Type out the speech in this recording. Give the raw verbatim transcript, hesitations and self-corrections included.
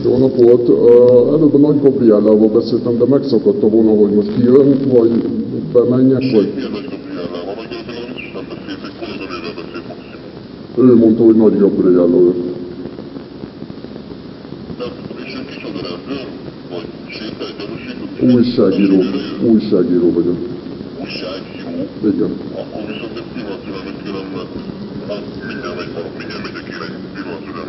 Jó napot! Előbb a Nagy Gabriellával beszéltem, de megszakadta volna, hogy most kijön, vagy bemenjek, vagy... Milyen Nagy Gabriellával? Nagy Gabriellával biztos nem beszélt, egy kolléganővel beszélt maximum. Ő mondta, hogy Nagy Gabriella ő. Nem tudom, és ő kicsoda rendőr? Vagy sétály, gyanúsított? Újságíró. Újságíró vagyok. Újságíró? Igen. Akkor viszont egy pillanat türelmet kérem, mert hát mindjárt megy, mindjárt megyek én egy pillanat türelmet.